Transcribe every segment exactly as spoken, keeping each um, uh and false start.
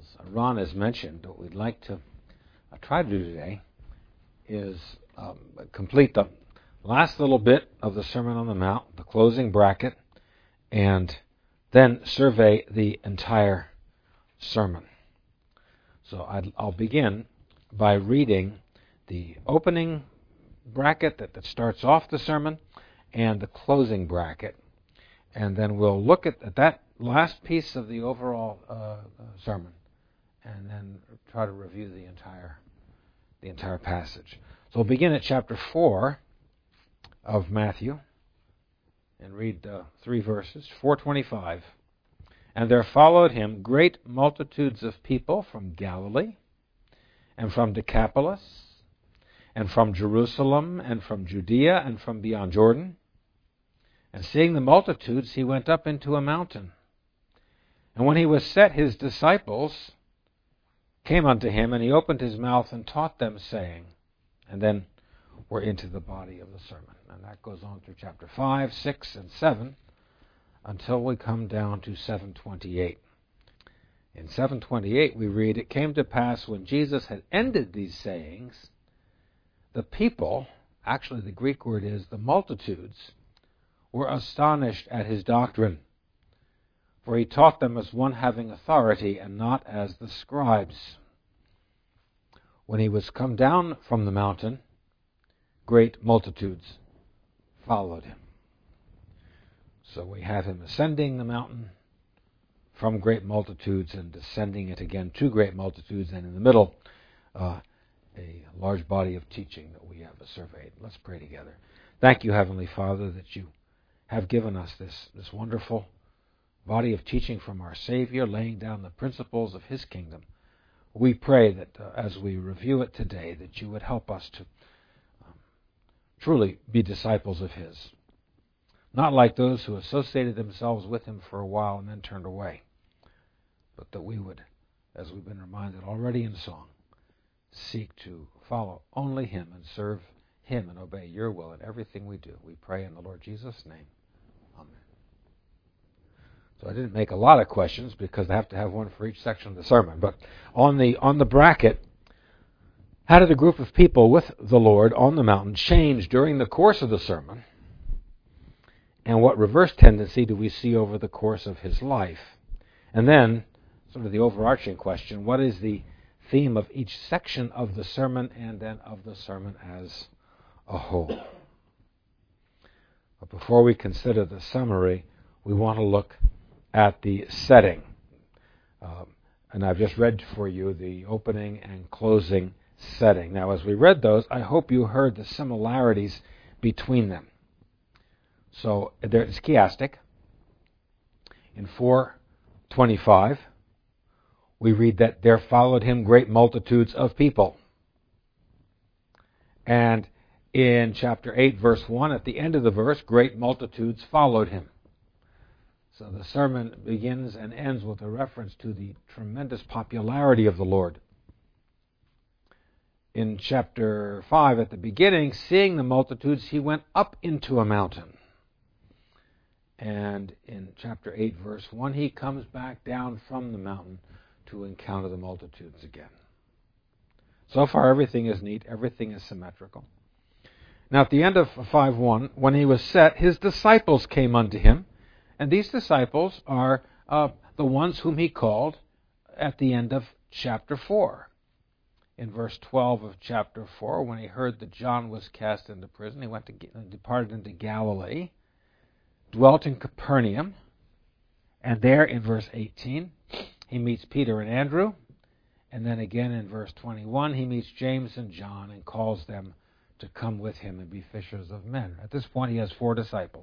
Ron has mentioned, what we'd like to uh, try to do today is um, complete the last little bit of the Sermon on the Mount, the closing bracket, and then survey the entire sermon. So I'd, I'll begin by reading the opening bracket that, that starts off the sermon and the closing bracket. And then we'll look at, at that last piece of the overall uh, sermon and then try to review the entire the entire passage. So we'll begin at chapter four of Matthew and read uh, three verses, four twenty-five. And there followed him great multitudes of people from Galilee, and from Decapolis, and from Jerusalem, and from Judea, and from beyond Jordan. And seeing the multitudes, he went up into a mountain. And when he was set, his disciples came unto him, and he opened his mouth and taught them, saying, and then we're into the body of the sermon. And that goes on through chapter five, six, and seven, until we come down to seven twenty-eight. In seven twenty-eight we read, It came to pass when Jesus had ended these sayings, the people, actually the Greek word is the multitudes, were astonished at his doctrine. For he taught them as one having authority, and not as the scribes. When he was come down from the mountain, great multitudes followed him. So we have him ascending the mountain from great multitudes and descending it again to great multitudes, and in the middle, uh, a large body of teaching that we have surveyed. Let's pray together. Thank you, Heavenly Father, that you have given us this, this wonderful body of teaching from our Savior, laying down the principles of his kingdom. We pray that uh, as we review it today, that you would help us to um, truly be disciples of his. Not like those who associated themselves with him for a while and then turned away, but that we would, as we've been reminded already in song, seek to follow only him and serve him and obey your will in everything we do. We pray in the Lord Jesus' name. Amen. So I didn't make a lot of questions because I have to have one for each section of the sermon. But on the on the bracket, how did the group of people with the Lord on the mountain change during the course of the sermon? And what reverse tendency do we see over the course of his life? And then, sort of the overarching question, what is the theme of each section of the sermon and then of the sermon as a whole? But before we consider the summary, we want to look at the setting. Um, and I've just read for you the opening and closing setting. Now, as we read those, I hope you heard the similarities between them. So there's chiastic. In four twenty-five, we read that there followed him great multitudes of people. And in chapter eight, verse one, at the end of the verse, great multitudes followed him. So the sermon begins and ends with a reference to the tremendous popularity of the Lord. In chapter five, at the beginning, seeing the multitudes, he went up into a mountain. And in chapter eight, verse one, he comes back down from the mountain to encounter the multitudes again. So far, everything is neat. Everything is symmetrical. Now, at the end of five one, when he was set, his disciples came unto him. And these disciples are uh, the ones whom he called at the end of chapter four. In verse twelve of chapter four, when he heard that John was cast into prison, he went to departed into Galilee, dwelt in Capernaum, and there in verse eighteen, he meets Peter and Andrew, and then again in verse twenty-one, he meets James and John and calls them to come with him and be fishers of men. At this point, he has four disciples.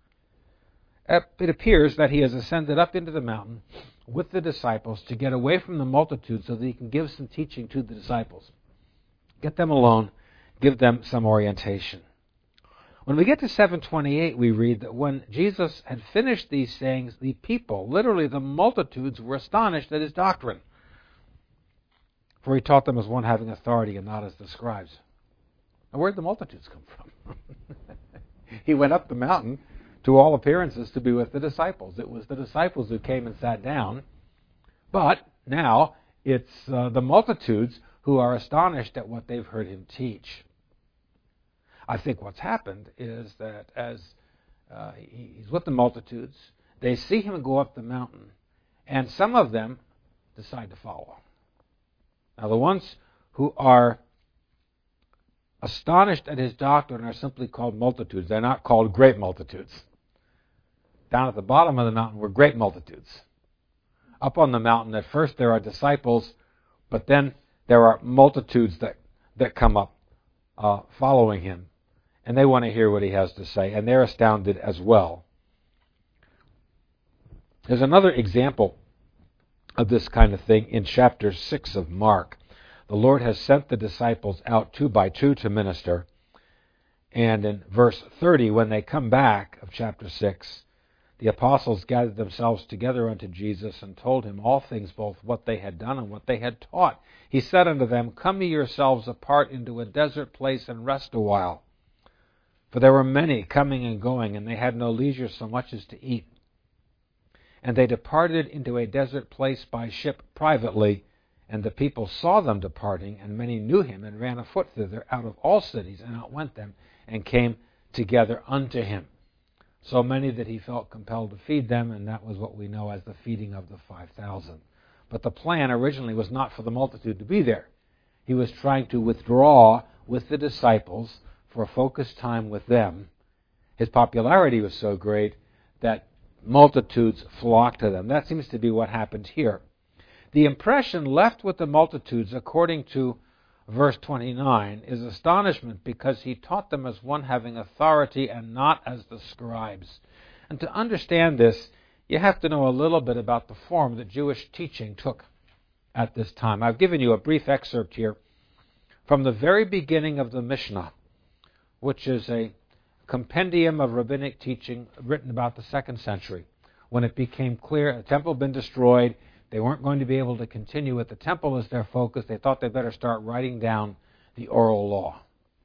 It appears that he has ascended up into the mountain with the disciples to get away from the multitude so that he can give some teaching to the disciples. Get them alone, give them some orientation. When we get to seven twenty-eight, we read that when Jesus had finished these sayings, the people, literally the multitudes, were astonished at his doctrine. For he taught them as one having authority and not as the scribes. Now, where did the multitudes come from? He went up the mountain, to all appearances, to be with the disciples. It was the disciples who came and sat down. But now, It's uh, the multitudes who are astonished at what they've heard him teach. I think what's happened is that as uh, he's with the multitudes, they see him go up the mountain, and some of them decide to follow. Now, the ones who are astonished at his doctrine are simply called multitudes. They're not called great multitudes. Down at the bottom of the mountain were great multitudes. Up on the mountain, at first there are disciples, but then there are multitudes that, that come up uh, following him, and they want to hear what he has to say, and they're astounded as well. There's another example of this kind of thing in chapter six of Mark. The Lord has sent the disciples out two by two to minister. And in verse thirty, when they come back of chapter six, the apostles gathered themselves together unto Jesus and told him all things, both what they had done and what they had taught. He said unto them, Come ye yourselves apart into a desert place and rest a while. For there were many coming and going, and they had no leisure so much as to eat. And they departed into a desert place by ship privately, and the people saw them departing, and many knew him, and ran afoot thither out of all cities, and outwent them, and came together unto him. So many that he felt compelled to feed them, and that was what we know as the feeding of the five thousand. But the plan originally was not for the multitude to be there. He was trying to withdraw with the disciples for a focused time with them. His popularity was so great that multitudes flocked to them. That seems to be what happened here. The impression left with the multitudes, according to verse twenty-nine, is astonishment, because he taught them as one having authority and not as the scribes. And to understand this, you have to know a little bit about the form that Jewish teaching took at this time. I've given you a brief excerpt here from the very beginning of the Mishnah, which is a compendium of rabbinic teaching written about the second century. When it became clear the temple had been destroyed, they weren't going to be able to continue with the temple as their focus. They thought they better start writing down the oral law.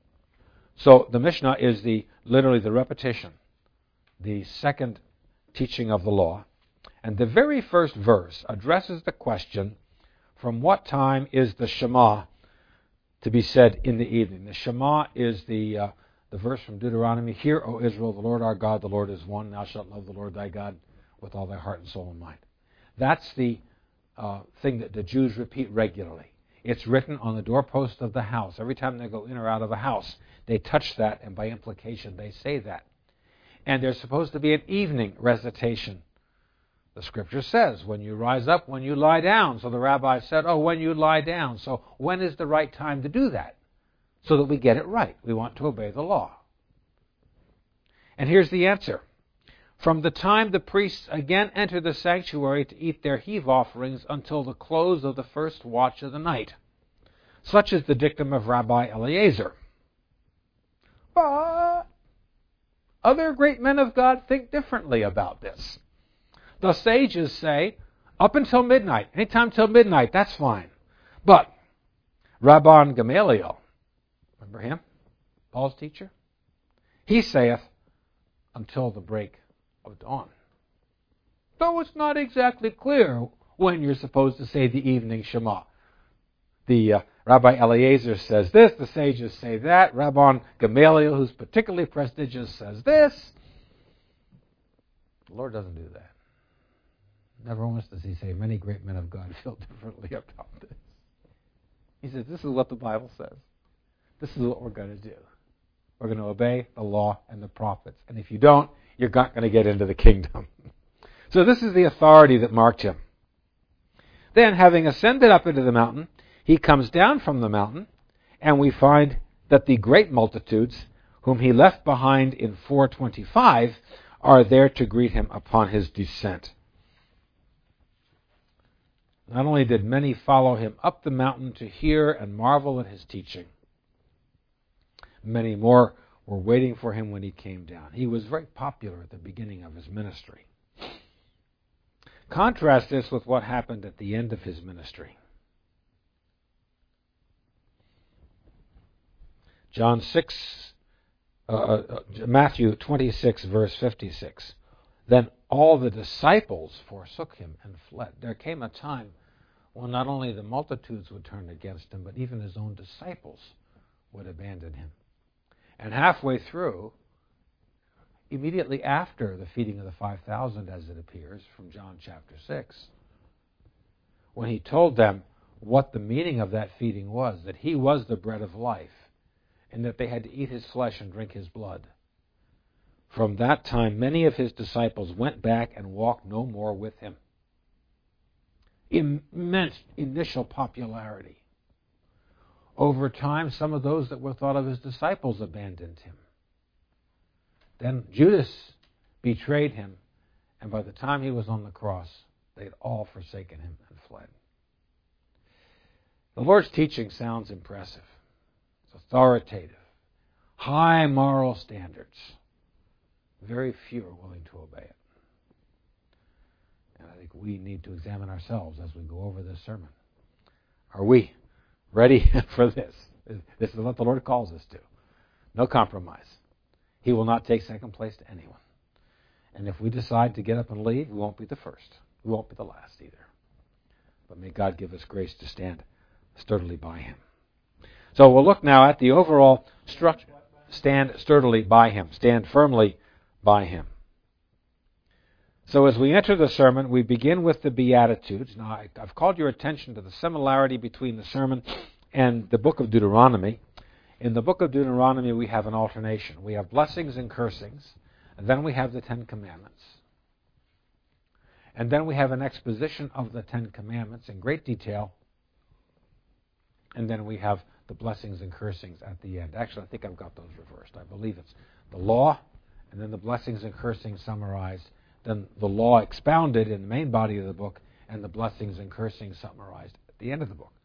So the Mishnah is the literally the repetition, the second teaching of the law. And the very first verse addresses the question, from what time is the Shema to be said in the evening? The Shema is the uh, the verse from Deuteronomy, Hear, O Israel, the Lord our God, the Lord is one. Thou shalt love the Lord thy God with all thy heart and soul and mind. That's the uh, thing that the Jews repeat regularly. It's written on the doorpost of the house. Every time they go in or out of a house, they touch that, and by implication, they say that. And there's supposed to be an evening recitation. The Scripture says, when you rise up, when you lie down. So the rabbi said, oh, when you lie down. So when is the right time to do that? So that we get it right. We want to obey the law. And here's the answer. From the time the priests again enter the sanctuary to eat their heave offerings until the close of the first watch of the night. Such is the dictum of Rabbi Eliezer. But other great men of God think differently about this. The sages say, up until midnight, anytime till midnight, that's fine. But Rabban Gamaliel, remember him? Paul's teacher? He saith, until the break of dawn. Though it's not exactly clear when you're supposed to say the evening Shema. The uh, Rabbi Eliezer says this, the sages say that, Rabban Gamaliel, who's particularly prestigious, says this. The Lord doesn't do that. Never once does he say, many great men of God feel differently about this. He says, this is what the Bible says. This is what we're going to do. We're going to obey the law and the prophets. And if you don't, you're not going to get into the kingdom. So this is the authority that marked him. Then, having ascended up into the mountain, he comes down from the mountain, and we find that the great multitudes, whom he left behind in four twenty-five, are there to greet him upon his descent. Not only did many follow him up the mountain to hear and marvel at his teaching, many more were waiting for him when he came down. He was very popular at the beginning of his ministry. Contrast this with what happened at the end of his ministry. John six, uh, uh, Matthew twenty-six, verse fifty-six. Then all the disciples forsook him and fled. There came a time when not only the multitudes would turn against him, but even his own disciples would abandon him. And halfway through, immediately after the feeding of the five thousand, as it appears from John chapter six, when he told them what the meaning of that feeding was, that he was the bread of life, and that they had to eat his flesh and drink his blood. From that time, many of his disciples went back and walked no more with him. Immense initial popularity. Over time, some of those that were thought of as disciples abandoned him. Then Judas betrayed him, and by the time he was on the cross, they had all forsaken him and fled. The Lord's teaching sounds impressive. It's authoritative. High moral standards. Very few are willing to obey it. And I think we need to examine ourselves as we go over this sermon. Are we ready for this? This is what the Lord calls us to. No compromise. He will not take second place to anyone. And if we decide to get up and leave, we won't be the first. We won't be the last either. But may God give us grace to stand sturdily by him. So we'll look now at the overall structure. Stand sturdily by him. Stand firmly by him. So as we enter the sermon, we begin with the Beatitudes. Now, I've called your attention to the similarity between the sermon and the book of Deuteronomy. In the book of Deuteronomy, we have an alternation. We have blessings and cursings, and then we have the Ten Commandments. And then we have an exposition of the Ten Commandments in great detail, and then we have the blessings and cursings at the end. Actually, I think I've got those reversed. I believe it's the law, and then the blessings and cursings summarized, then the law expounded in the main body of the book, and the blessings and cursings summarized at the end of the book.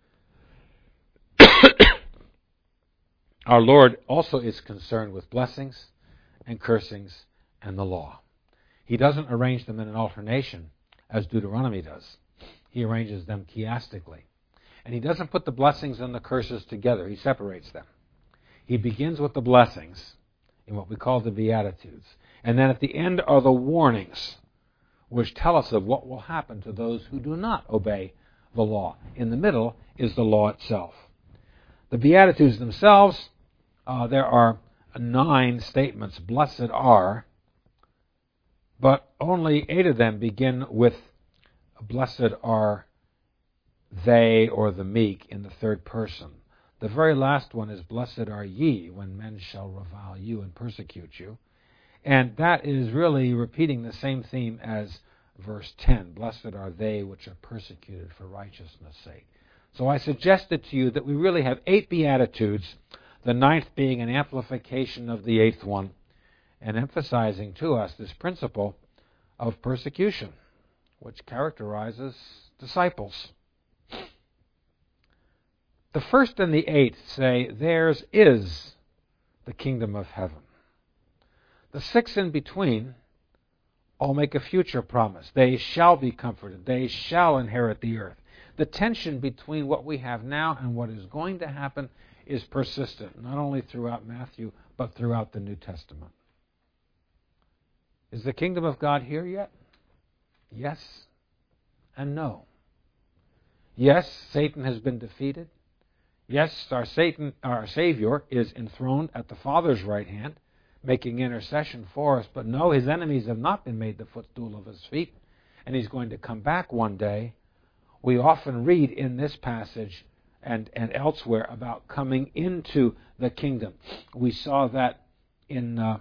Our Lord also is concerned with blessings and cursings and the law. He doesn't arrange them in an alternation as Deuteronomy does. He arranges them chiastically. And he doesn't put the blessings and the curses together. He separates them. He begins with the blessings in what we call the Beatitudes. And then at the end are the warnings, which tell us of what will happen to those who do not obey the law. In the middle is the law itself. The Beatitudes themselves, uh, there are nine statements, blessed are, but only eight of them begin with blessed are they or the meek in the third person. The very last one is blessed are ye when men shall revile you and persecute you. And that is really repeating the same theme as verse ten. Blessed are they which are persecuted for righteousness' sake. So I suggested to you that we really have eight Beatitudes, the ninth being an amplification of the eighth one, and emphasizing to us this principle of persecution, which characterizes disciples. The first and the eighth say, theirs is the kingdom of heaven. The six in between all make a future promise. They shall be comforted. They shall inherit the earth. The tension between what we have now and what is going to happen is persistent, not only throughout Matthew, but throughout the New Testament. Is the kingdom of God here yet? Yes and no. Yes, Satan has been defeated. Yes, our Satan, our Savior is enthroned at the Father's right hand, making intercession for us. But no, his enemies have not been made the footstool of his feet, and he's going to come back one day. We often read in this passage and, and elsewhere about coming into the kingdom. We saw that in uh,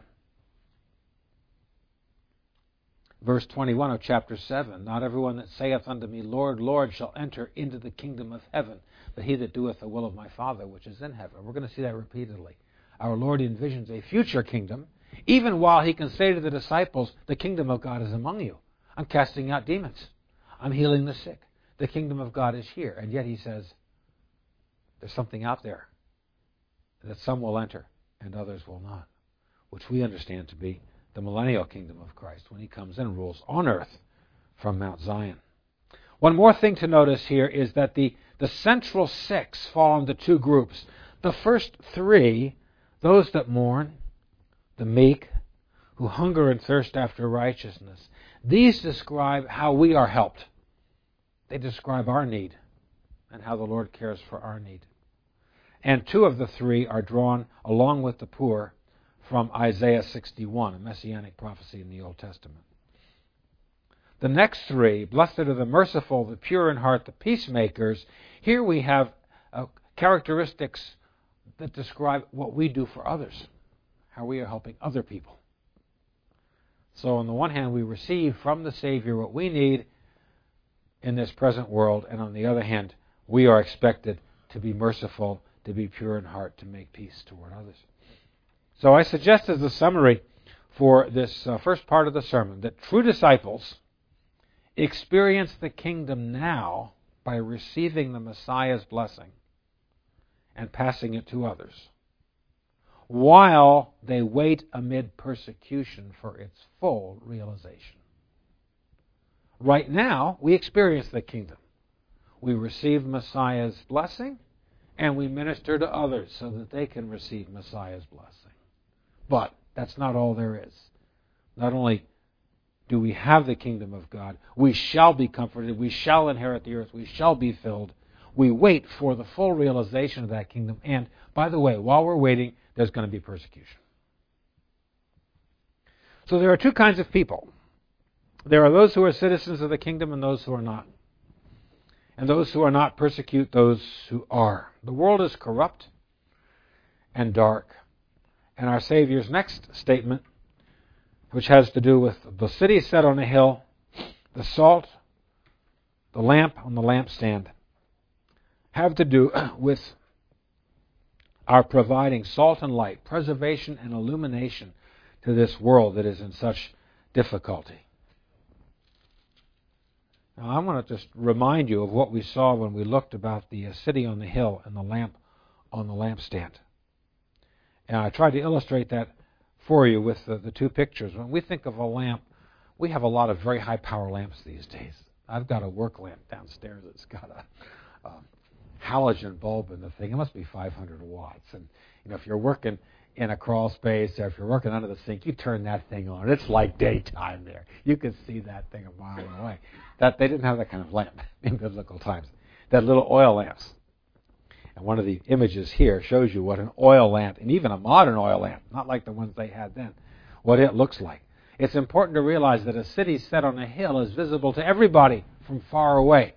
verse twenty-one of chapter seven. Not everyone that saith unto me, Lord, Lord, shall enter into the kingdom of heaven, but he that doeth the will of my Father which is in heaven. We're going to see that repeatedly. Our Lord envisions a future kingdom, even while he can say to the disciples, the kingdom of God is among you. I'm casting out demons. I'm healing the sick. The kingdom of God is here. And yet he says, there's something out there that some will enter and others will not, which we understand to be the millennial kingdom of Christ when he comes and rules on earth from Mount Zion. One more thing to notice here is that the, the central six fall into two groups. The first three, those that mourn, the meek, who hunger and thirst after righteousness, these describe how we are helped. They describe our need and how the Lord cares for our need. And two of the three are drawn, along with the poor, from Isaiah sixty-one, a messianic prophecy in the Old Testament. The next three, blessed are the merciful, the pure in heart, the peacemakers, here we have uh, characteristics that describe what we do for others, how we are helping other people. So on the one hand, we receive from the Savior what we need in this present world, and on the other hand, we are expected to be merciful, to be pure in heart, to make peace toward others. So I suggest as a summary for this uh, first part of the sermon that true disciples experience the kingdom now by receiving the Messiah's blessing and passing it to others, while they wait amid persecution for its full realization. Right now, we experience the kingdom. We receive Messiah's blessing, and we minister to others so that they can receive Messiah's blessing. But that's not all there is. Not only do we have the kingdom of God, we shall be comforted, we shall inherit the earth, we shall be filled. We wait for the full realization of that kingdom. And, by the way, while we're waiting, there's going to be persecution. So there are two kinds of people. There are those who are citizens of the kingdom and those who are not. And those who are not persecute those who are. The world is corrupt and dark. And our Savior's next statement, which has to do with the city set on a hill, the salt, the lamp on the lampstand, have to do with our providing salt and light, preservation and illumination to this world that is in such difficulty. Now, I want to just remind you of what we saw when we looked about the city on the hill and the lamp on the lampstand. And I tried to illustrate that for you with the, the two pictures. When we think of a lamp, we have a lot of very high-power lamps these days. I've got a work lamp downstairs that's got a, a halogen bulb in the thing. It must be five hundred watts. And you know, if you're working in a crawl space or if you're working under the sink, you turn that thing on. It's like daytime there. You can see that thing a mile away. That they didn't have that kind of lamp in biblical times. That little oil lamps. And one of the images here shows you what an oil lamp, and even a modern oil lamp, not like the ones they had then, what it looks like. It's important to realize that a city set on a hill is visible to everybody from far away.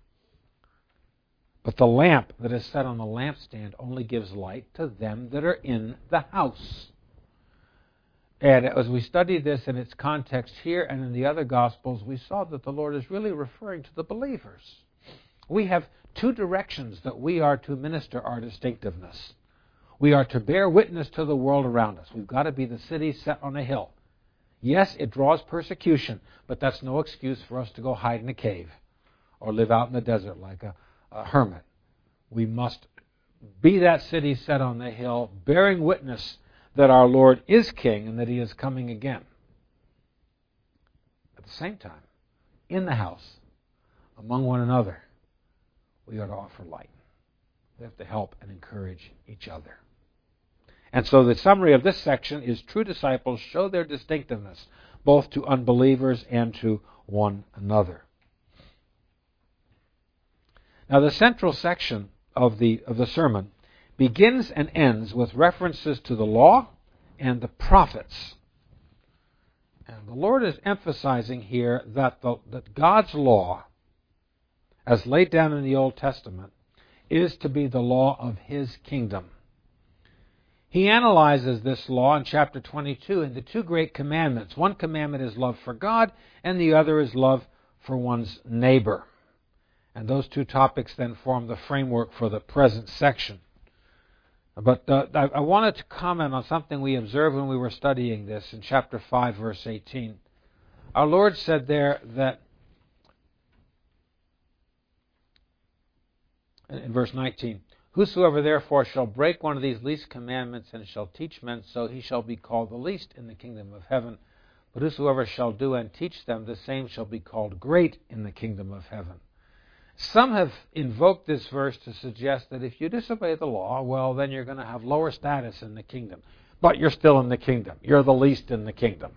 But the lamp that is set on the lampstand only gives light to them that are in the house. And as we studied this in its context here and in the other Gospels, we saw that the Lord is really referring to the believers. We have two directions that we are to minister our distinctiveness. We are to bear witness to the world around us. We've got to be the city set on a hill. Yes, it draws persecution, but that's no excuse for us to go hide in a cave or live out in the desert like a, a hermit. We must be that city set on the hill, bearing witness that our Lord is King and that He is coming again. At the same time, in the house, among one another, we ought to offer light. We have to help and encourage each other. And so the summary of this section is true disciples show their distinctiveness both to unbelievers and to one another. Now the central section of the of the sermon begins and ends with references to the law and the prophets. And the Lord is emphasizing here that the, that God's law, as laid down in the Old Testament, is to be the law of His kingdom. He analyzes this law in chapter twenty-two into two great commandments. One commandment is love for God, and the other is love for one's neighbor. And those two topics then form the framework for the present section. But uh, I, I wanted to comment on something we observed when we were studying this in chapter five, verse eighteen. Our Lord said there that, in verse nineteen, whosoever therefore shall break one of these least commandments and shall teach men so, he shall be called the least in the kingdom of heaven. But whosoever shall do and teach them, the same shall be called great in the kingdom of heaven. Some have invoked this verse to suggest that if you disobey the law, well, then you're going to have lower status in the kingdom. But you're still in the kingdom. You're the least in the kingdom.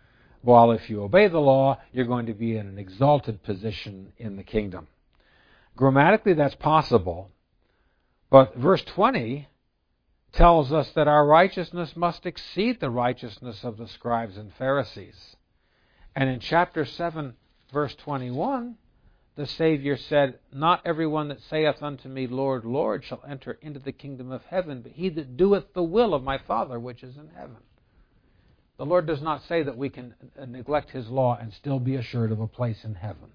While if you obey the law, you're going to be in an exalted position in the kingdom. Grammatically, that's possible. But verse twenty tells us that our righteousness must exceed the righteousness of the scribes and Pharisees. And in chapter seven, verse twenty-one, the Savior said, "Not everyone that saith unto me, Lord, Lord, shall enter into the kingdom of heaven, but he that doeth the will of my Father which is in heaven." The Lord does not say that we can neglect His law and still be assured of a place in heaven.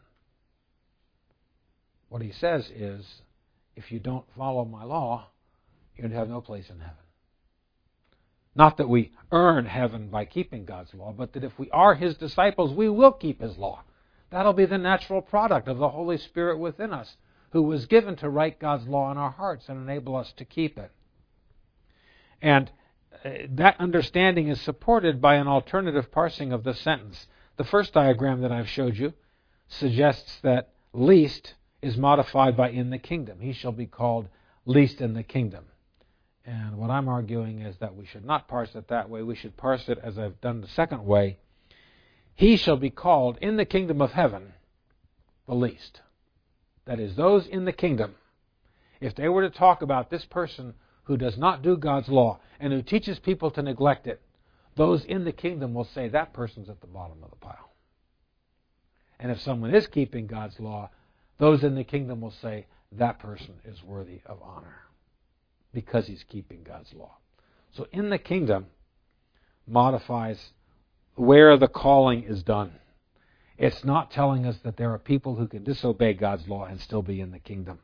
What He says is, if you don't follow my law, you'd have no place in heaven. Not that we earn heaven by keeping God's law, but that if we are His disciples, we will keep His law. That'll be the natural product of the Holy Spirit within us, who was given to write God's law in our hearts and enable us to keep it. And that understanding is supported by an alternative parsing of the sentence. The first diagram that I've showed you suggests that least is modified by in the kingdom. He shall be called least in the kingdom. And what I'm arguing is that we should not parse it that way. We should parse it as I've done the second way. He shall be called in the kingdom of heaven the least. That is, those in the kingdom, if they were to talk about this person who does not do God's law and who teaches people to neglect it, those in the kingdom will say that person's at the bottom of the pile. And if someone is keeping God's law, those in the kingdom will say that person is worthy of honor because he's keeping God's law. So in the kingdom modifies where the calling is done. It's not telling us that there are people who can disobey God's law and still be in the kingdom.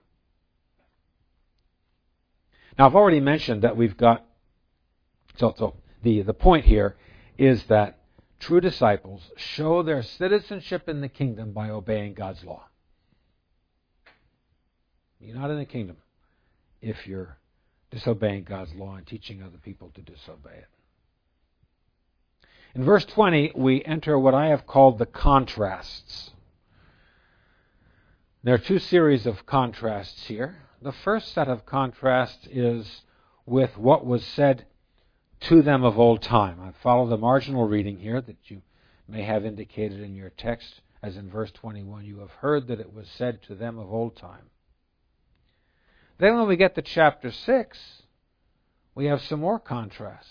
Now, I've already mentioned that we've got, so, so the, the point here is that true disciples show their citizenship in the kingdom by obeying God's law. You're not in the kingdom if you're disobeying God's law and teaching other people to disobey it. In verse twenty, we enter what I have called the contrasts. There are two series of contrasts here. The first set of contrasts is with what was said to them of old time. I follow the marginal reading here that you may have indicated in your text, as in verse twenty-one, you have heard that it was said to them of old time. Then when we get to chapter six, we have some more contrasts.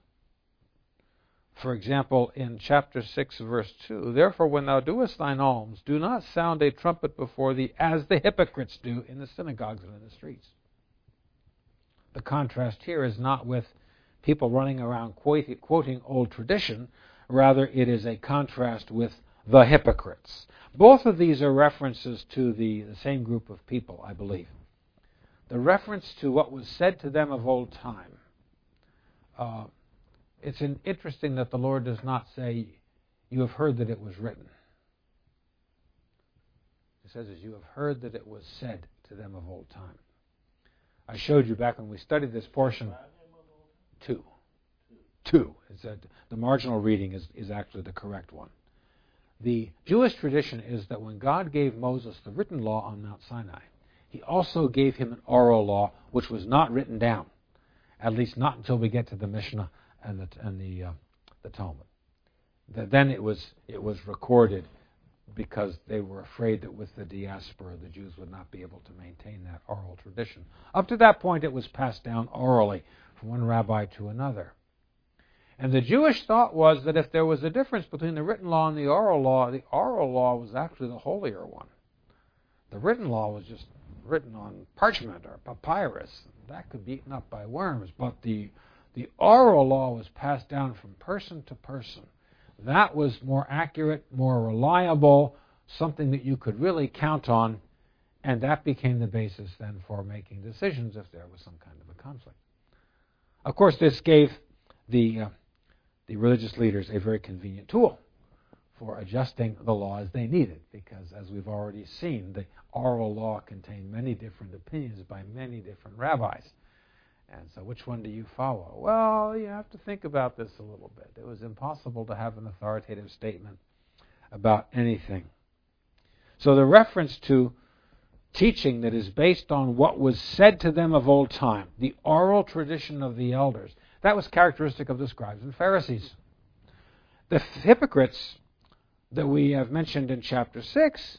For example, in chapter six, verse two, "Therefore when thou doest thine alms, do not sound a trumpet before thee, as the hypocrites do in the synagogues and in the streets." The contrast here is not with people running around quoting old tradition. Rather, it is a contrast with the hypocrites. Both of these are references to the, the same group of people, I believe. The reference to what was said to them of old time. Uh, It's interesting that the Lord does not say, "You have heard that it was written." It says, "As you have heard that it was said to them of old time." I showed you back when we studied this portion. Two. Two. It's a, the marginal reading is, is actually the correct one. The Jewish tradition is that when God gave Moses the written law on Mount Sinai, He also gave him an oral law which was not written down, at least not until we get to the Mishnah and the and the, uh, the Talmud. That then it was it was recorded because they were afraid that with the diaspora the Jews would not be able to maintain that oral tradition. Up to that point it was passed down orally from one rabbi to another. And the Jewish thought was that if there was a difference between the written law and the oral law, the oral law was actually the holier one. The written law was just written on parchment or papyrus. That could be eaten up by worms. But the The oral law was passed down from person to person. That was more accurate, more reliable, something that you could really count on, and that became the basis then for making decisions if there was some kind of a conflict. Of course, this gave the, uh, the religious leaders a very convenient tool for adjusting the law as they needed, because as we've already seen, the oral law contained many different opinions by many different rabbis. And so which one do you follow? Well, you have to think about this a little bit. It was impossible to have an authoritative statement about anything. So the reference to teaching that is based on what was said to them of old time, the oral tradition of the elders, that was characteristic of the scribes and Pharisees. The hypocrites that we have mentioned in chapter six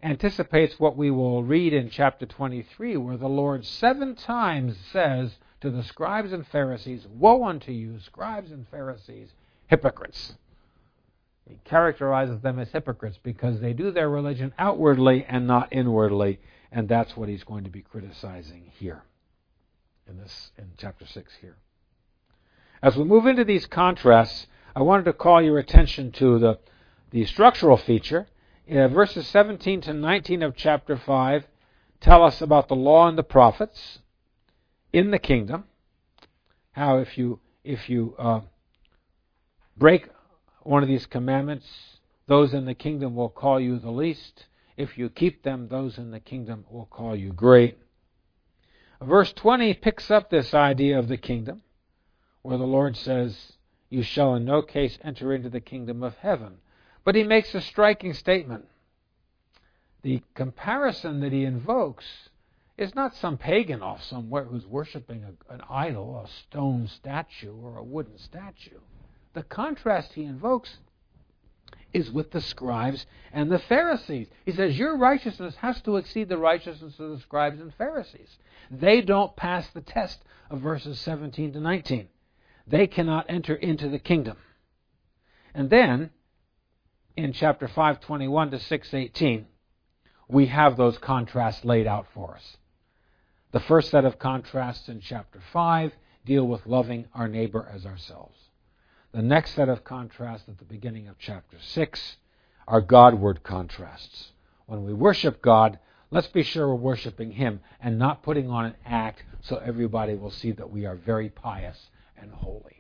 anticipates what we will read in chapter twenty-three, where the Lord seven times says to the scribes and Pharisees, "Woe unto you, scribes and Pharisees, hypocrites." He characterizes them as hypocrites because they do their religion outwardly and not inwardly, and that's what he's going to be criticizing here in this in chapter six here. As we move into these contrasts, I wanted to call your attention to the, the structural feature. Uh, verses seventeen to nineteen of chapter five tell us about the law and the prophets in the kingdom. How if you if you uh, break one of these commandments, those in the kingdom will call you the least. If you keep them, those in the kingdom will call you great. Verse twenty picks up this idea of the kingdom, where the Lord says, "You shall in no case enter into the kingdom of heaven." But he makes a striking statement. The comparison that he invokes is not some pagan off somewhere who's worshiping a, an idol, a stone statue, or a wooden statue. The contrast he invokes is with the scribes and the Pharisees. He says, your righteousness has to exceed the righteousness of the scribes and Pharisees. They don't pass the test of verses seventeen to nineteen. They cannot enter into the kingdom. And then, in chapter five twenty-one to six eighteen, we have those contrasts laid out for us. The first set of contrasts in chapter five deal with loving our neighbor as ourselves. The next set of contrasts at the beginning of chapter six are Godward contrasts. When we worship God, let's be sure we're worshiping Him and not putting on an act so everybody will see that we are very pious and holy.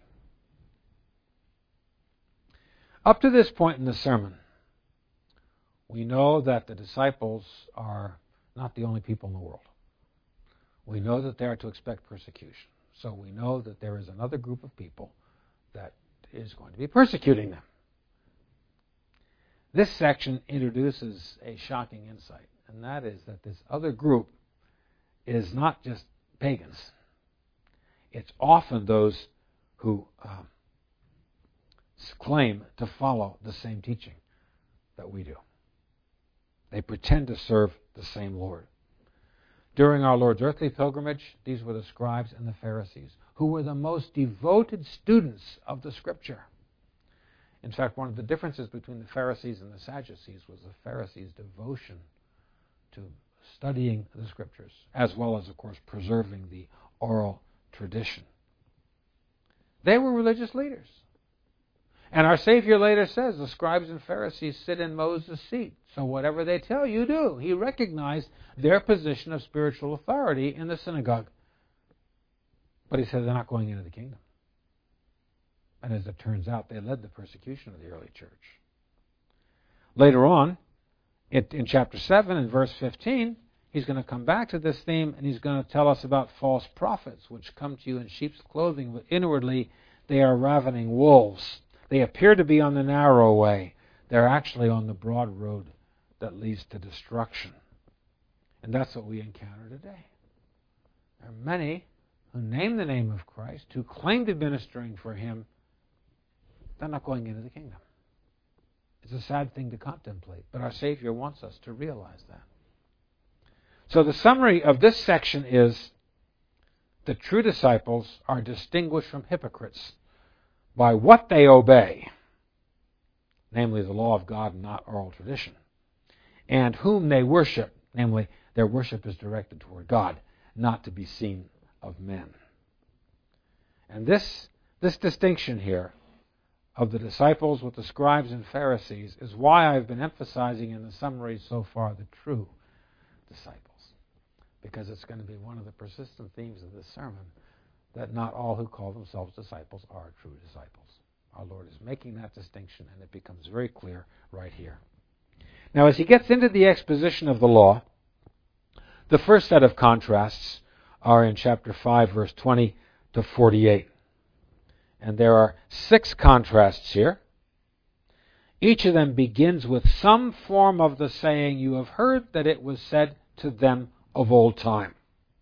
Up to this point in the sermon, we know that the disciples are not the only people in the world. We know that they are to expect persecution. So we know that there is another group of people that is going to be persecuting them. This section introduces a shocking insight, and that is that this other group is not just pagans. It's often those who um, claim to follow the same teaching that we do. They pretend to serve the same Lord. During our Lord's earthly pilgrimage, these were the scribes and the Pharisees, who were the most devoted students of the Scripture. In fact, one of the differences between the Pharisees and the Sadducees was the Pharisees' devotion to studying the Scriptures, as well as, of course, preserving the oral tradition. They were religious leaders. And our Savior later says the scribes and Pharisees sit in Moses' seat. So whatever they tell you, do. He recognized their position of spiritual authority in the synagogue. But he said they're not going into the kingdom. And as it turns out, they led the persecution of the early church. Later on, in chapter seven and verse fifteen, he's going to come back to this theme, and he's going to tell us about false prophets, which come to you in sheep's clothing, but inwardly they are ravening wolves. They appear to be on the narrow way. They're actually on the broad road that leads to destruction. And that's what we encounter today. There are many who name the name of Christ, who claim to be ministering for Him. They're not going into the kingdom. It's a sad thing to contemplate, but our Savior wants us to realize that. So the summary of this section is the true disciples are distinguished from hypocrites by what they obey, namely the law of God and not oral tradition, and whom they worship, namely their worship is directed toward God, not to be seen of men. And this, this distinction here of the disciples with the scribes and Pharisees is why I've been emphasizing in the summary so far the true disciples, because it's going to be one of the persistent themes of this sermon, that not all who call themselves disciples are true disciples. Our Lord is making that distinction, and it becomes very clear right here. Now, as he gets into the exposition of the law, the first set of contrasts are in chapter five, verse twenty to forty-eight. And there are six contrasts here. Each of them begins with some form of the saying, "You have heard that it was said to them of old time."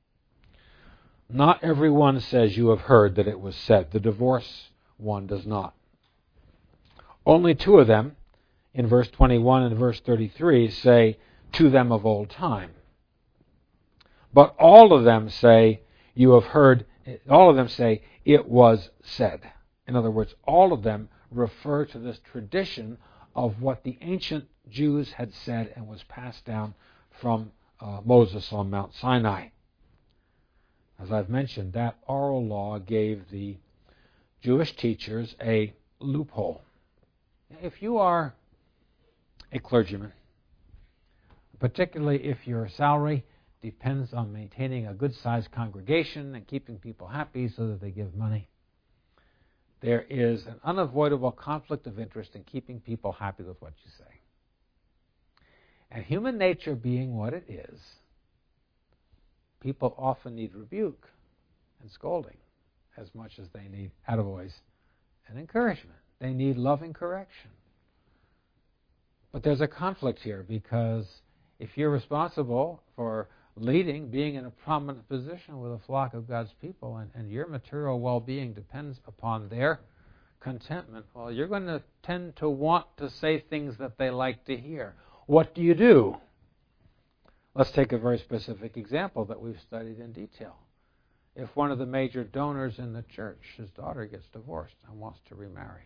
Not everyone says you have heard that it was said. The divorce one does not. Only two of them, in verse twenty-one and verse thirty-three, say, to them of old time. But all of them say, you have heard, all of them say, it was said. In other words, all of them refer to this tradition of what the ancient Jews had said and was passed down from uh, Moses on Mount Sinai. As I've mentioned, that oral law gave the Jewish teachers a loophole. If you are a clergyman, particularly if your salary depends on maintaining a good-sized congregation and keeping people happy so that they give money, there is an unavoidable conflict of interest in keeping people happy with what you say. And human nature being what it is, people often need rebuke and scolding as much as they need attaboys and encouragement. They need loving correction. But there's a conflict here, because if you're responsible for leading, being in a prominent position with a flock of God's people, and, and your material well-being depends upon their contentment, well, you're going to tend to want to say things that they like to hear. What do you do? Let's take a very specific example that we've studied in detail. If one of the major donors in the church, his daughter gets divorced and wants to remarry,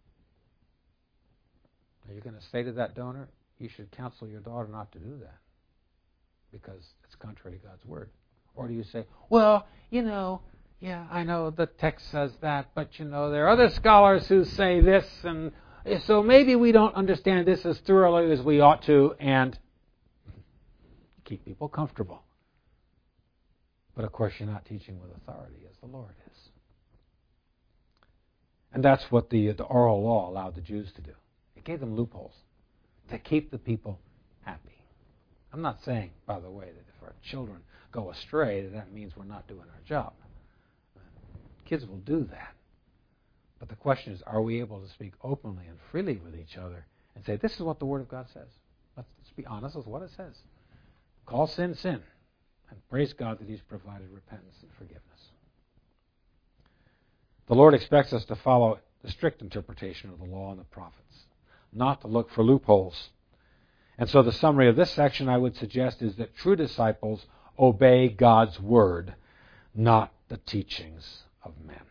are you going to say to that donor, you should counsel your daughter not to do that because it's contrary to God's word? Or do you say, well, you know, yeah, I know the text says that, but you know, there are other scholars who say this, and so maybe we don't understand this as thoroughly as we ought to, and keep people comfortable. But of course, you're not teaching with authority as the Lord is. And that's what the, the oral law allowed the Jews to do. It gave them loopholes to keep the people happy. I'm not saying, by the way, that if our children go astray, that, that means we're not doing our job. Kids will do that. But the question is, are we able to speak openly and freely with each other and say, this is what the Word of God says? Let's, let's be honest with what it says. Call sin, sin. And praise God that He's provided repentance and forgiveness. The Lord expects us to follow the strict interpretation of the law and the prophets, not to look for loopholes. And so the summary of this section, I would suggest, is that true disciples obey God's word, not the teachings of men.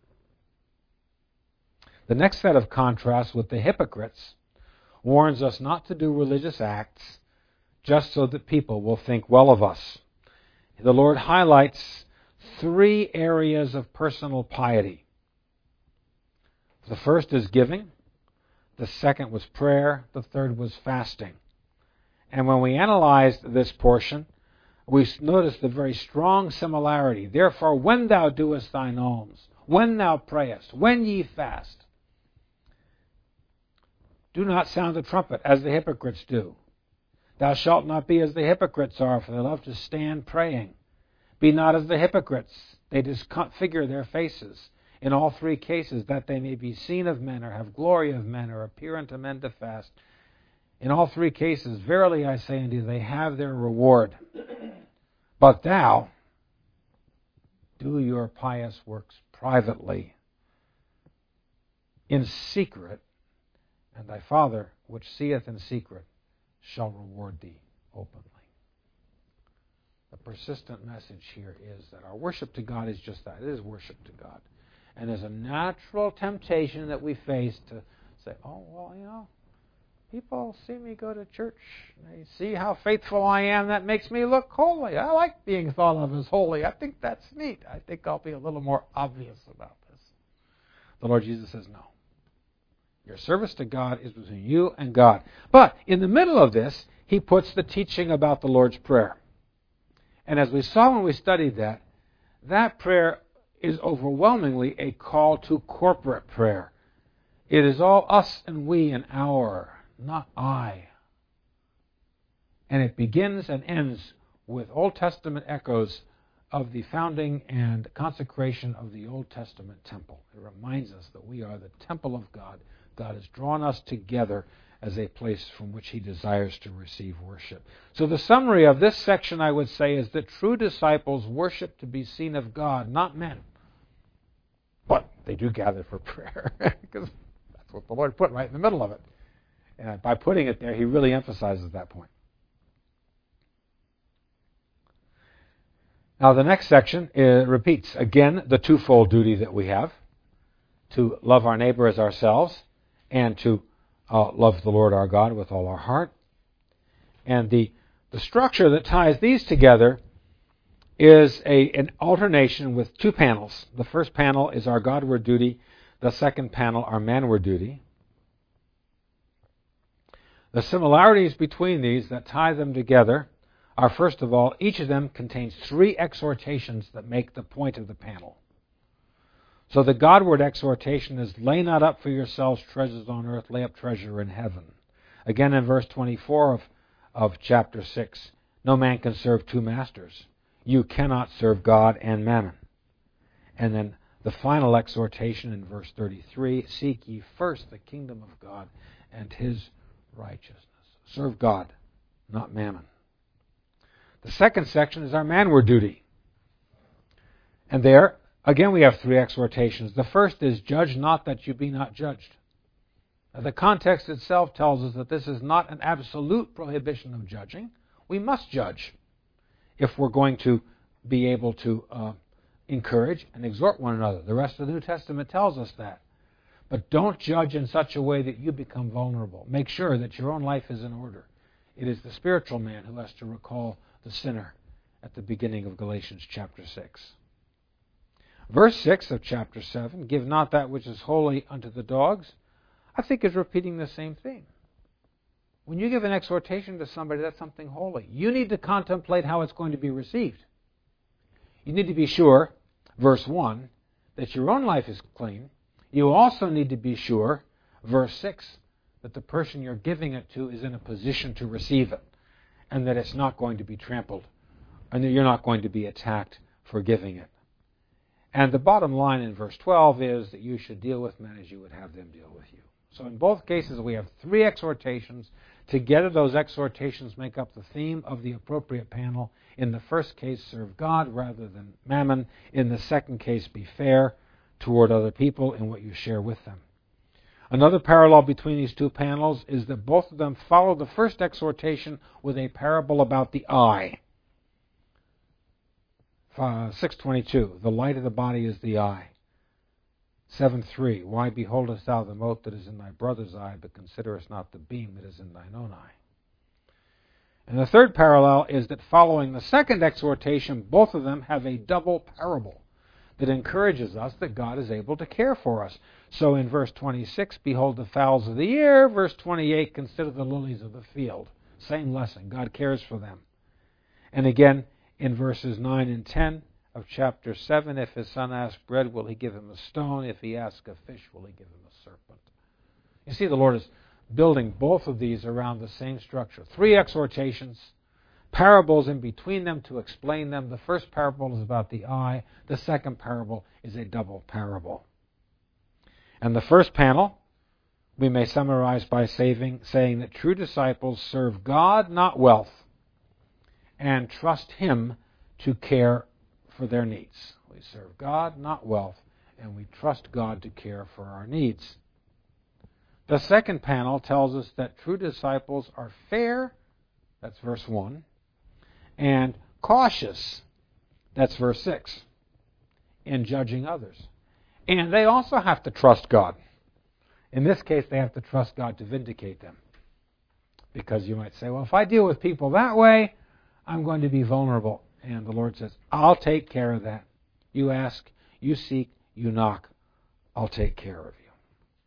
The next set of contrasts with the hypocrites warns us not to do religious acts just so that people will think well of us. The Lord highlights three areas of personal piety. The first is giving. The second was prayer. The third was fasting. And when we analyzed this portion, we noticed the very strong similarity. Therefore, when thou doest thine alms, when thou prayest, when ye fast, do not sound the trumpet as the hypocrites do. Thou shalt not be as the hypocrites are, for they love to stand praying. Be not as the hypocrites. They disfigure their faces in all three cases, that they may be seen of men, or have glory of men, or appear unto men to fast. In all three cases, verily I say unto you, they have their reward. But thou, do your pious works privately, in secret, and thy Father, which seeth in secret, shall reward thee openly. The persistent message here is that our worship to God is just that. It is worship to God. And there's a natural temptation that we face to say, oh, well, you know, people see me go to church. They see how faithful I am. That makes me look holy. I like being thought of as holy. I think that's neat. I think I'll be a little more obvious about this. The Lord Jesus says, no. Your service to God is between you and God. But in the middle of this, He puts the teaching about the Lord's Prayer. And as we saw when we studied that, that prayer is overwhelmingly a call to corporate prayer. It is all us and we and our, not I. And it begins and ends with Old Testament echoes of the founding and consecration of the Old Testament temple. It reminds us that we are the temple of God. God has drawn us together as a place from which He desires to receive worship. So the summary of this section, I would say, is that true disciples worship to be seen of God, not men. But they do gather for prayer, because that's what the Lord put right in the middle of it. And by putting it there, He really emphasizes that point. Now the next section uh, repeats, again, the twofold duty that we have, to love our neighbor as ourselves, and to uh, love the Lord our God with all our heart. And the, the structure that ties these together is a, an alternation with two panels. The first panel is our Godward duty. The second panel, our manward duty. The similarities between these that tie them together are, first of all, each of them contains three exhortations that make the point of the panel. So the Godward exhortation is, lay not up for yourselves treasures on earth, lay up treasure in heaven. Again in verse twenty-four of, of chapter six, no man can serve two masters. You cannot serve God and mammon. And then the final exhortation in verse thirty-three, seek ye first the kingdom of God and his righteousness. Serve God, not mammon. The second section is our manward duty. And there, again, we have three exhortations. The first is, judge not that you be not judged. Now, the context itself tells us that this is not an absolute prohibition of judging. We must judge if we're going to be able to uh, encourage and exhort one another. The rest of the New Testament tells us that. But don't judge in such a way that you become vulnerable. Make sure that your own life is in order. It is the spiritual man who has to recall the sinner at the beginning of Galatians chapter six. Verse six of chapter seven, give not that which is holy unto the dogs, I think is repeating the same thing. When you give an exhortation to somebody, that's something holy. You need to contemplate how it's going to be received. You need to be sure, verse one, that your own life is clean. You also need to be sure, verse six, that the person you're giving it to is in a position to receive it, and that it's not going to be trampled, and that you're not going to be attacked for giving it. And the bottom line in verse twelve is that you should deal with men as you would have them deal with you. So in both cases, we have three exhortations. Together, those exhortations make up the theme of the appropriate panel. In the first case, serve God rather than mammon. In the second case, be fair toward other people in what you share with them. Another parallel between these two panels is that both of them follow the first exhortation with a parable about the eye. Uh, six twenty-two, the light of the body is the eye. seven three, why beholdest thou the mote that is in thy brother's eye, but considerest not the beam that is in thine own eye? And the third parallel is that following the second exhortation, both of them have a double parable that encourages us that God is able to care for us. So in verse twenty-six, behold the fowls of the air. Verse twenty-eight, consider the lilies of the field. Same lesson. God cares for them. And again, in verses nine and ten of chapter seven, if his son asks bread, will he give him a stone? If he asks a fish, will he give him a serpent? You see, the Lord is building both of these around the same structure. Three exhortations, parables in between them to explain them. The first parable is about the eye. The second parable is a double parable. And the first panel, we may summarize by saving, saying that true disciples serve God, not wealth, and trust Him to care for their needs. We serve God, not wealth, and we trust God to care for our needs. The second panel tells us that true disciples are fair, that's verse one, and cautious, that's verse six, in judging others. And they also have to trust God. In this case, they have to trust God to vindicate them. Because you might say, well, if I deal with people that way, I'm going to be vulnerable. And the Lord says, I'll take care of that. You ask, you seek, you knock. I'll take care of you.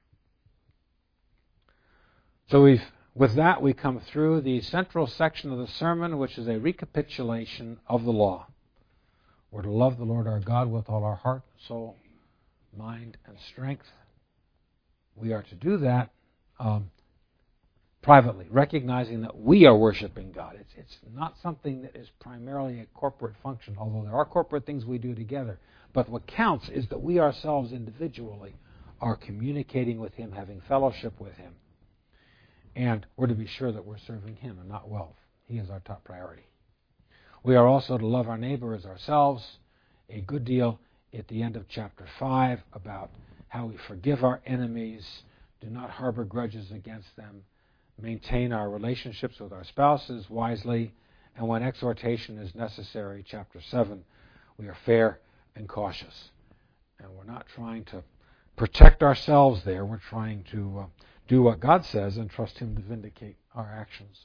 So we've, with that, we come through the central section of the sermon, which is a recapitulation of the law. We're to love the Lord our God with all our heart, soul, mind, and strength. We are to do that um, privately, recognizing that we are worshiping God. It's, it's not something that is primarily a corporate function, although there are corporate things we do together. But what counts is that we ourselves individually are communicating with Him, having fellowship with Him. And we're to be sure that we're serving Him and not wealth. He is our top priority. We are also to love our neighbor as ourselves. A good deal at the end of chapter five about how we forgive our enemies, do not harbor grudges against them, maintain our relationships with our spouses wisely, and when exhortation is necessary, chapter seven, We are fair and cautious. And we're not trying to protect ourselves there. We're trying to uh, do what God says and trust Him to vindicate our actions.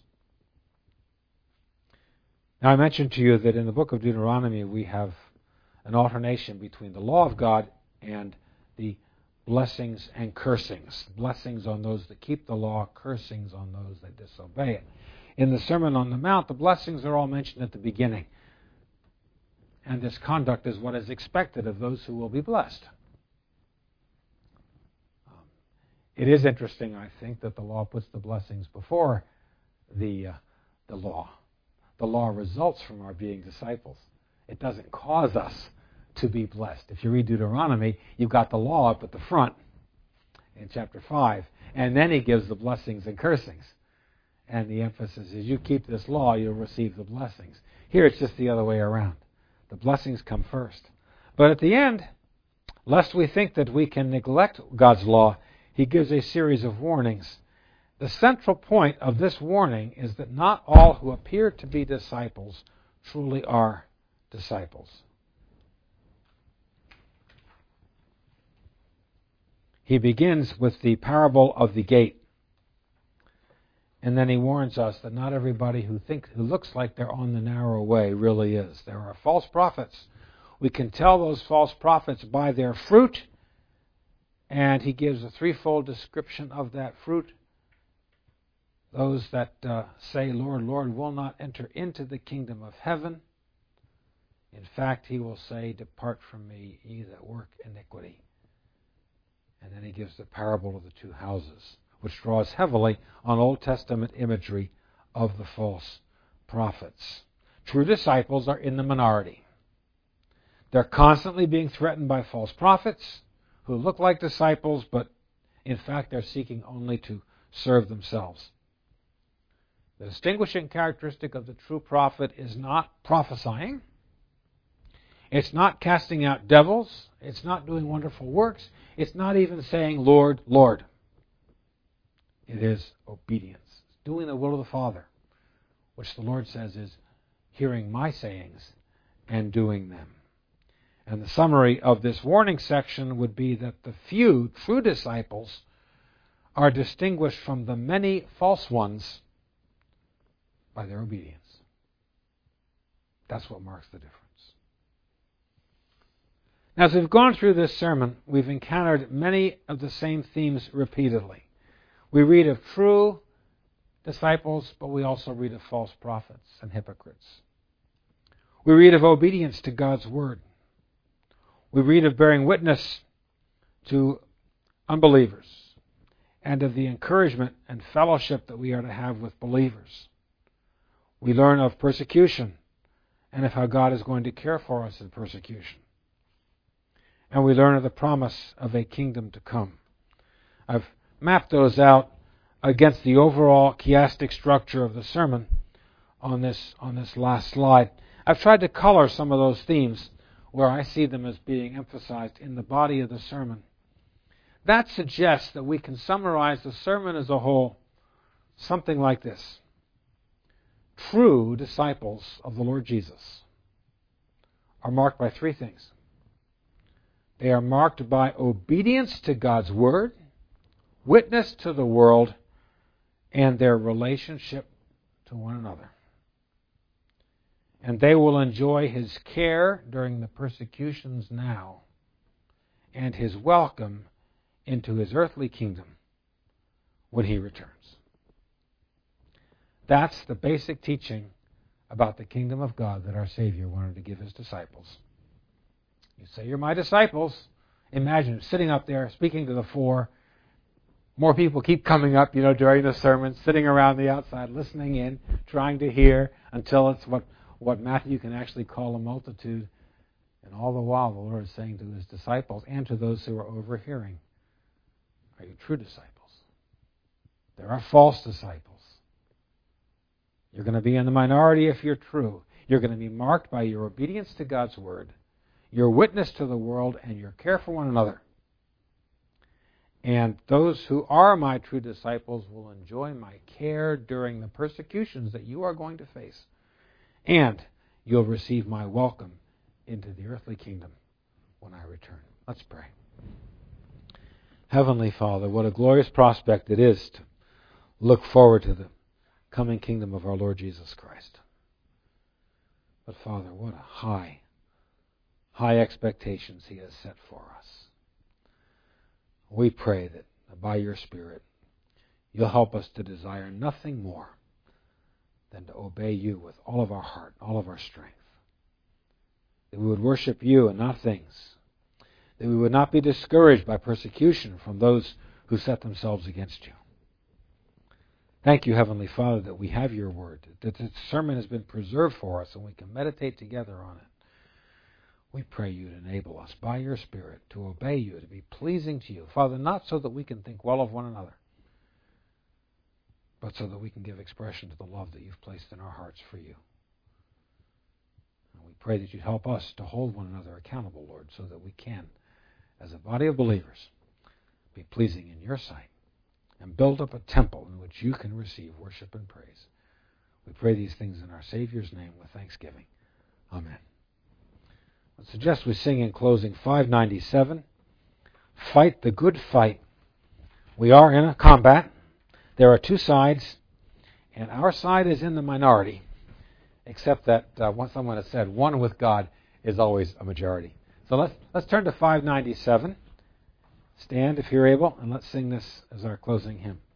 Now, I mentioned to you that in the book of Deuteronomy we have an alternation between the law of God and the blessings and cursings. Blessings on those that keep the law, cursings on those that disobey it. In the Sermon on the Mount, the blessings are all mentioned at the beginning. And this conduct is what is expected of those who will be blessed. Um, it is interesting, I think, that the law puts the blessings before the, uh, the law. The law results from our being disciples. It doesn't cause us to be blessed. If you read Deuteronomy, you've got the law up at the front in chapter five, and then he gives the blessings and cursings. And the emphasis is, you keep this law, you'll receive the blessings. Here it's just the other way around. The blessings come first. But at the end, lest we think that we can neglect God's law, he gives a series of warnings. The central point of this warning is that not all who appear to be disciples truly are disciples. He begins with the parable of the gate. And then he warns us that not everybody who thinks, who looks like they're on the narrow way really is. There are false prophets. We can tell those false prophets by their fruit. And he gives a threefold description of that fruit. Those that uh, say, Lord, Lord, will not enter into the kingdom of heaven. In fact, he will say, depart from me, ye that work iniquity. And then he gives the parable of the two houses, which draws heavily on Old Testament imagery of the false prophets. True disciples are in the minority. They're constantly being threatened by false prophets who look like disciples, but in fact they're seeking only to serve themselves. The distinguishing characteristic of the true prophet is not prophesying. It's not casting out devils. It's not doing wonderful works. It's not even saying, Lord, Lord. It is obedience. Doing the will of the Father, which the Lord says is hearing my sayings and doing them. And the summary of this warning section would be that the few true disciples are distinguished from the many false ones by their obedience. That's what marks the difference. Now, as we've gone through this sermon, we've encountered many of the same themes repeatedly. We read of true disciples, but we also read of false prophets and hypocrites. We read of obedience to God's word. We read of bearing witness to unbelievers and of the encouragement and fellowship that we are to have with believers. We learn of persecution and of how God is going to care for us in persecution. And we learn of the promise of a kingdom to come. I've mapped those out against the overall chiastic structure of the sermon on this, on this last slide. I've tried to color some of those themes where I see them as being emphasized in the body of the sermon. That suggests that we can summarize the sermon as a whole something like this. True disciples of the Lord Jesus are marked by three things. They are marked by obedience to God's word, witness to the world, and their relationship to one another. And they will enjoy His care during the persecutions now and His welcome into His earthly kingdom when He returns. That's the basic teaching about the kingdom of God that our Savior wanted to give His disciples. You say, you're my disciples. Imagine sitting up there speaking to the four. More people keep coming up, you know, during the sermon, sitting around the outside, listening in, trying to hear until it's what, what Matthew can actually call a multitude. And all the while the Lord is saying to His disciples and to those who are overhearing, are you true disciples? There are false disciples. You're going to be in the minority if you're true. You're going to be marked by your obedience to God's word, your witness to the world, and your care for one another. And those who are my true disciples will enjoy my care during the persecutions that you are going to face. And you'll receive my welcome into the earthly kingdom when I return. Let's pray. Heavenly Father, what a glorious prospect it is to look forward to the coming kingdom of our Lord Jesus Christ. But Father, what a high, high expectations He has set for us. We pray that by your Spirit, you'll help us to desire nothing more than to obey you with all of our heart, all of our strength. That we would worship you and not things. That we would not be discouraged by persecution from those who set themselves against you. Thank you, Heavenly Father, that we have your word, that the sermon has been preserved for us and we can meditate together on it. We pray you to enable us by your Spirit to obey you, to be pleasing to you. Father, not so that we can think well of one another, but so that we can give expression to the love that you've placed in our hearts for you. And we pray that you'd help us to hold one another accountable, Lord, so that we can, as a body of believers, be pleasing in your sight and build up a temple in which you can receive worship and praise. We pray these things in our Savior's name with thanksgiving. Amen. I suggest we sing in closing five ninety-seven, Fight the Good Fight. We are in a combat. There are two sides, and our side is in the minority, except that uh, once someone has said one with God is always a majority. So let's let's turn to five ninety-seven. Stand if you're able, and let's sing this as our closing hymn.